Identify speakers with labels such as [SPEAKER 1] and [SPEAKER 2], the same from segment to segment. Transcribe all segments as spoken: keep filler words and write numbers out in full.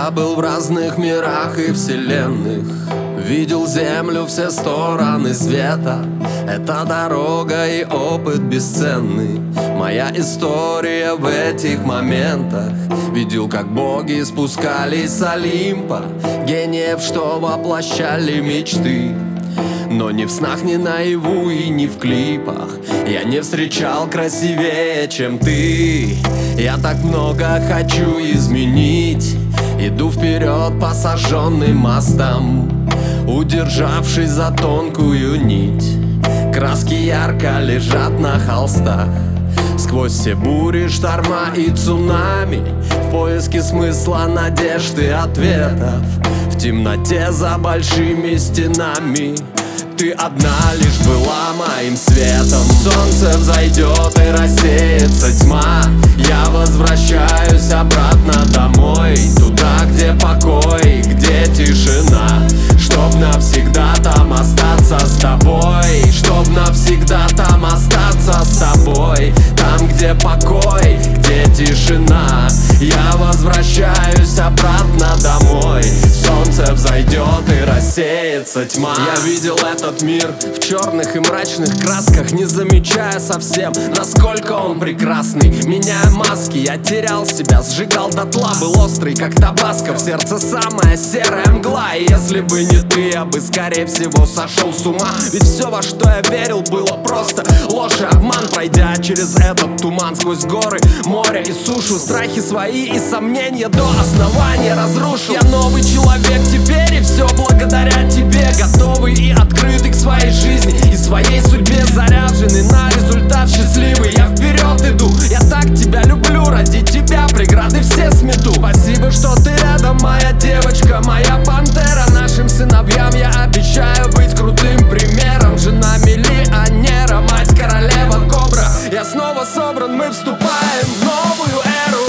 [SPEAKER 1] Я был в разных мирах и вселенных, видел землю, все стороны света. Это дорога и опыт бесценный, моя история в этих моментах. Видел, как боги спускались с Олимпа, гениев, что воплощали мечты. Но ни в снах, ни наяву и ни в клипах я не встречал красивее, чем ты. Я так много хочу изменить, иду вперед по сожженным мостам, удержавшись за тонкую нить. Краски ярко лежат на холстах, сквозь все бури, шторма и цунами, в поиске смысла, надежды, ответов. В темноте за большими стенами ты одна лишь была моим светом. Солнце взойдет и рассеется тьма, я возвращаюсь обратно домой, туда, где покой, где тишина, чтоб навсегда там остаться с тобой, чтоб навсегда там остаться с тобой. Там, где покой, где тишина, я возвращаюсь обратно домой. Солнце взойдет и рассеется тьма. Я видел этот мир в черных и мрачных красках, не замечая совсем, насколько он прекрасный. Меняя маски, я терял себя, сжигал дотла, был острый, как табаско. В сердце самая серая мгла, и если бы не ты, я бы, скорее всего, сошел с ума. Ведь все, во что я верил, было просто ложь и обман. Пройдя через этот туман, сквозь горы, море и сушу, страхи свои и сомнения до основания разрушил. Я новый человек теперь, и все благодаря тебе. Готовый и открытый к своей жизни и своей судьбе, заряженный на результат счастливый. Я вперед иду, я так тебя люблю, ради тебя преграды все смету. Спасибо, что ты рядом, моя девочка, моя пантера. Нашим сыновьям я обещаю быть крутым примером. Жена миллионера, мать королева кобра. Я снова собран, мы вступаем в новую эру.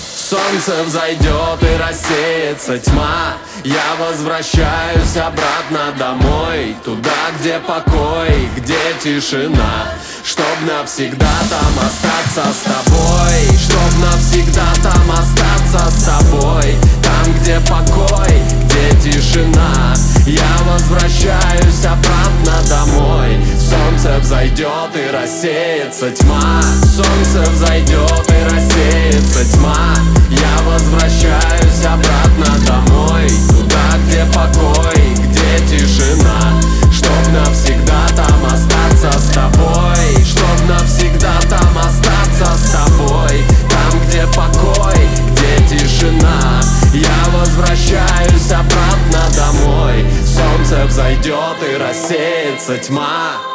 [SPEAKER 1] Солнце взойдет и рассеется тьма, я возвращаюсь обратно домой, туда, где покой, где тишина, чтоб навсегда там остаться с тобой, чтоб навсегда там остаться с тобой. Там, где покой, где тишина, я возвращаюсь обратно домой. Солнце взойдет и рассеется тьма, солнце взойдет и рассеется тьма, я возвращаюсь обратно домой, туда, где покой, где тишина, чтоб навсегда там остаться с тобой, чтоб навсегда там остаться с тобой. Там, где покой, где тишина, я возвращаюсь обратно домой. Солнце взойдет и рассеется тьма.